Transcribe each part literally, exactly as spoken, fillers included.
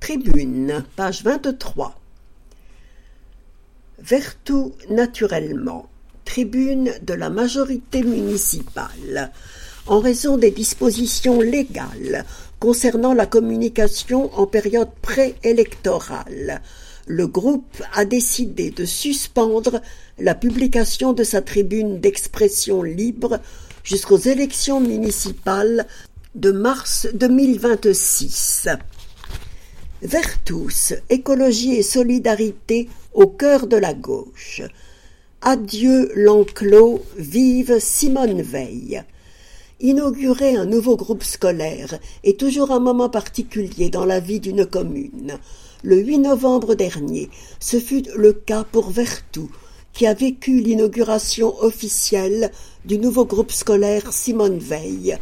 Tribune, page vingt-trois. Vertou naturellement. Tribune de la majorité municipale. En raison des dispositions légales concernant la communication en période préélectorale, le groupe a décidé de suspendre la publication de sa tribune d'expression libre jusqu'aux élections municipales de mars deux mille vingt-six. Vertus, écologie et solidarité au cœur de la gauche. Adieu l'enclos, vive Simone Veil. Inaugurer un nouveau groupe scolaire est toujours un moment particulier dans la vie d'une commune. Le huit novembre dernier, ce fut le cas pour Vertou, qui a vécu l'inauguration officielle du nouveau groupe scolaire Simone Veil.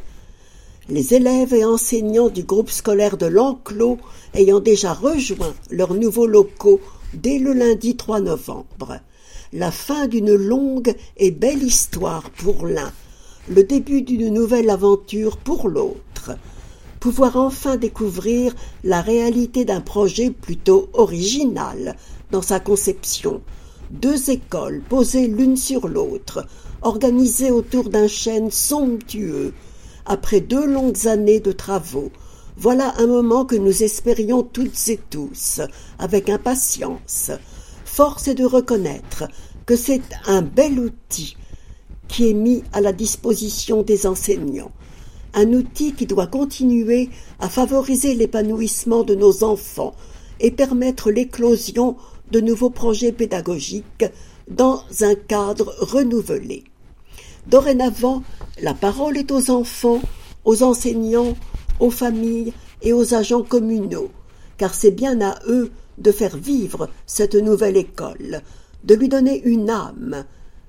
Les élèves et enseignants du groupe scolaire de l'enclos ayant déjà rejoint leurs nouveaux locaux dès le lundi trois novembre. La fin d'une longue et belle histoire pour l'un, le début d'une nouvelle aventure pour l'autre. Pouvoir enfin découvrir la réalité d'un projet plutôt original dans sa conception. Deux écoles posées l'une sur l'autre, organisées autour d'un chêne somptueux. Après deux longues années de travaux, voilà un moment que nous espérions toutes et tous, avec impatience. Force est de reconnaître que c'est un bel outil qui est mis à la disposition des enseignants. Un outil qui doit continuer à favoriser l'épanouissement de nos enfants et permettre l'éclosion de nouveaux projets pédagogiques dans un cadre renouvelé. Dorénavant, la parole est aux enfants, aux enseignants, aux familles et aux agents communaux, car c'est bien à eux de faire vivre cette nouvelle école, de lui donner une âme,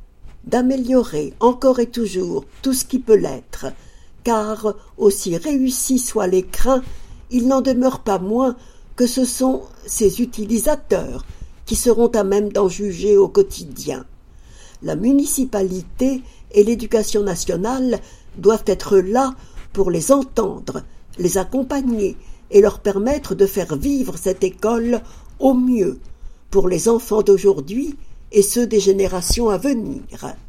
d'améliorer encore et toujours tout ce qui peut l'être, car aussi réussis soient les crins, il n'en demeure pas moins que ce sont ses utilisateurs qui seront à même d'en juger au quotidien. La municipalité et l'éducation nationale doivent être là pour les entendre, les accompagner et leur permettre de faire vivre cette école au mieux pour les enfants d'aujourd'hui et ceux des générations à venir.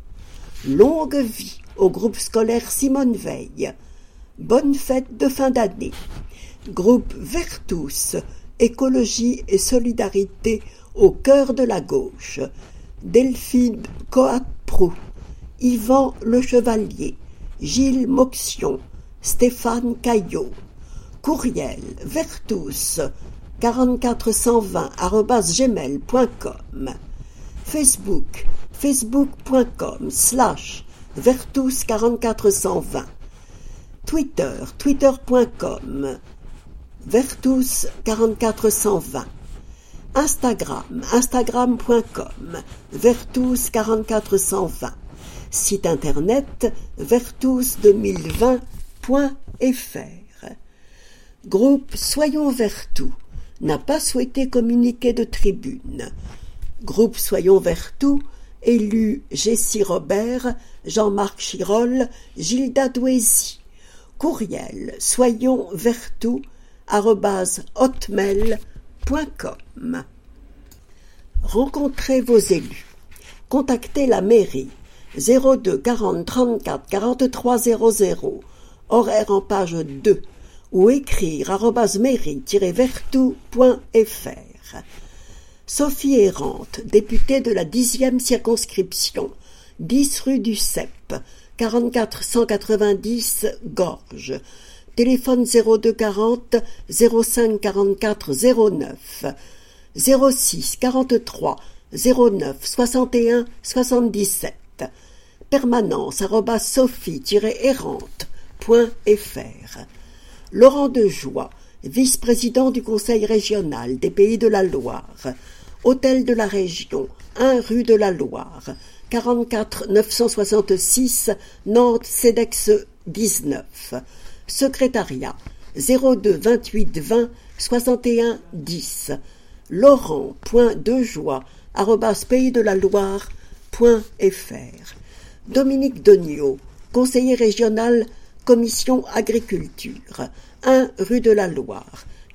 Longue vie au groupe scolaire Simone Veil. Bonne fête de fin d'année. Groupe Vertus, écologie et solidarité au cœur de la gauche. Delphine Coat-Prou, Yvan Le Chevalier, Gilles Moxion, Stéphane Caillot. Courriel vertus quarante-quatre cent vingt arobase gmail point com. Facebook facebook.com slash vertus quarante-quatre cent vingt. Twitter twitter.com vertus quarante-quatre cent vingt. Instagram instagram point com vertus quarante-quatre cent vingt. Site internet vertus deux mille vingt point f r. Groupe Soyons Vertou n'a pas souhaité communiquer de tribune. Groupe Soyons Vertou, élu Jessie Robert, Jean-Marc Chirol, Gilda Douézy. Courriel soyons vertou arobase hotmail point com. Rencontrez vos élus. Contactez la mairie zéro deux quarante trente-quatre quarante-trois zéro zéro, horaire en page deux, ou écrire arobase mairie-vertou point f r. Sophie Errante, députée de la dixième circonscription, dix rue du Cep, quarante-quatre cent quatre-vingt-dix Gorges. Téléphone zéro deux quarante zéro cinq quarante-quatre zéro neuf, zéro six quarante-trois zéro neuf soixante et un soixante-dix-sept. Permanence arobase sophie-errante point f r. Laurent Dejoie, vice-président du Conseil régional des Pays de la Loire, Hôtel de la Région, un rue de la Loire, quarante-quatre neuf cent soixante-six Nantes Cedex dix-neuf. Secrétariat zéro deux vingt-huit vingt soixante et un dix. Laurent.dejoie arobase pays de la Loire point f r. Dominique Degnaud, conseiller régional Commission Agriculture, un rue de la Loire,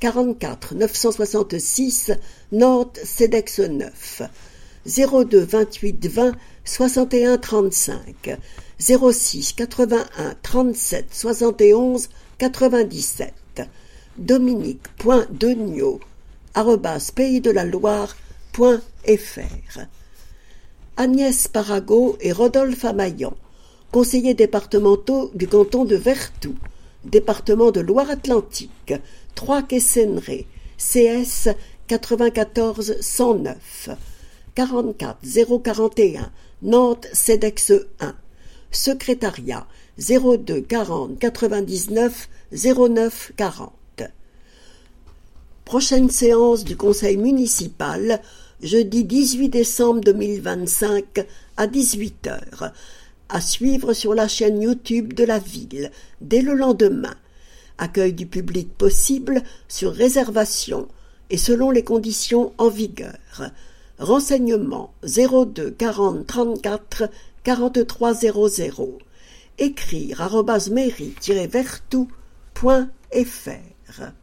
quarante-quatre neuf cent soixante-six Nantes Cedex neuf, zéro deux vingt-huit vingt soixante et un trente-cinq, zéro six quatre-vingt-un trente-sept soixante et onze quatre-vingt-dix-sept, dominique.degnaud arobase pays de la Loire point f r. Agnès Parago et Rodolphe Amaillan, conseillers départementaux du canton de Vertou, département de Loire-Atlantique, trois quai Sénéré, C S quatre-vingt-quatorze cent neuf, quarante-quatre zéro quarante et un Nantes Cedex un, secrétariat zéro deux quarante quatre-vingt-dix-neuf zéro neuf quarante. Prochaine séance du conseil municipal, jeudi dix-huit décembre deux mille vingt-cinq à dix-huit heures, à suivre sur la chaîne YouTube de la ville dès le lendemain. Accueil du public possible sur réservation et selon les conditions en vigueur. Renseignements zéro deux quarante trente-quatre quarante-trois zéro zéro. Écrire arobase mairie tiret vertou point f r.